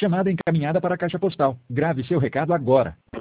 Chamada encaminhada para a caixa postal. Grave seu recado agora.